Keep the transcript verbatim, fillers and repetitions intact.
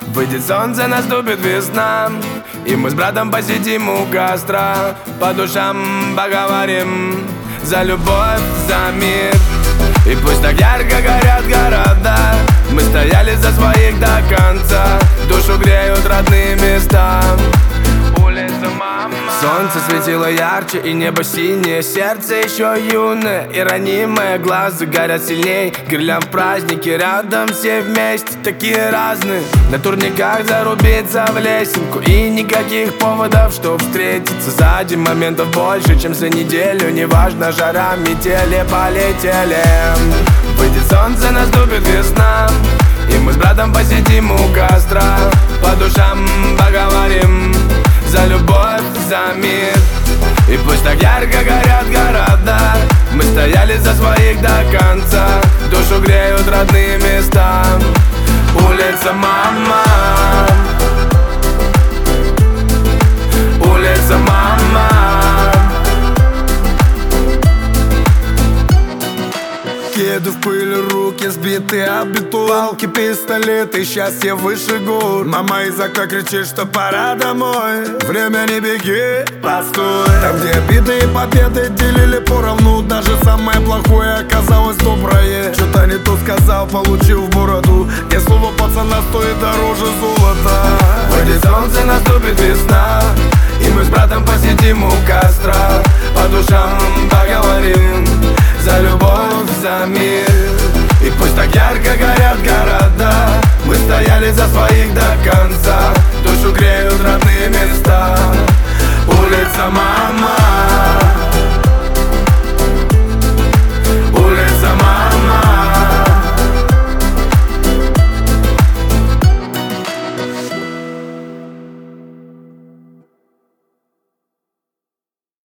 Выйдет солнце, наступит весна, и мы с братом посидим у костра, по душам поговорим за любовь, за мир. И пусть так ярко горят города, мы стояли за своих до конца, душу греют родные места. Улица, мама. Солнце светило ярче, и небо синее, сердце еще юное и ранимое, глаза горят сильней. Гирлянд в празднике, рядом все вместе, такие разные. На турниках зарубиться в лесенку, и никаких поводов, чтоб встретиться. Сзади моментов больше, чем за неделю, неважно, жара, метели, полетели. Выйдет солнце, наступит весна, и мы с братом посидим у костра, по душам поговорим за любовь, за мир. И пусть так ярко горят города, мы стояли за своих до конца, душу греют родные места. Улица, мама. Улица, мама. Еду в пыль, руки сбиты об бетон, палки, пистолеты, счастье выше гор. Мама из окна кричит, что пора домой. Время не беги, постой. Там, где обиды и победы делили поровну, даже самое плохое оказалось доброе. Что-то не то сказал, получил в бороду, где слово пацана стоит дороже золота. Выйдет солнце, наступит весна, и мы с братом посидим у костра, по душам поговорим за любовь, за мир. И пусть так ярко горят города, мы стояли за своих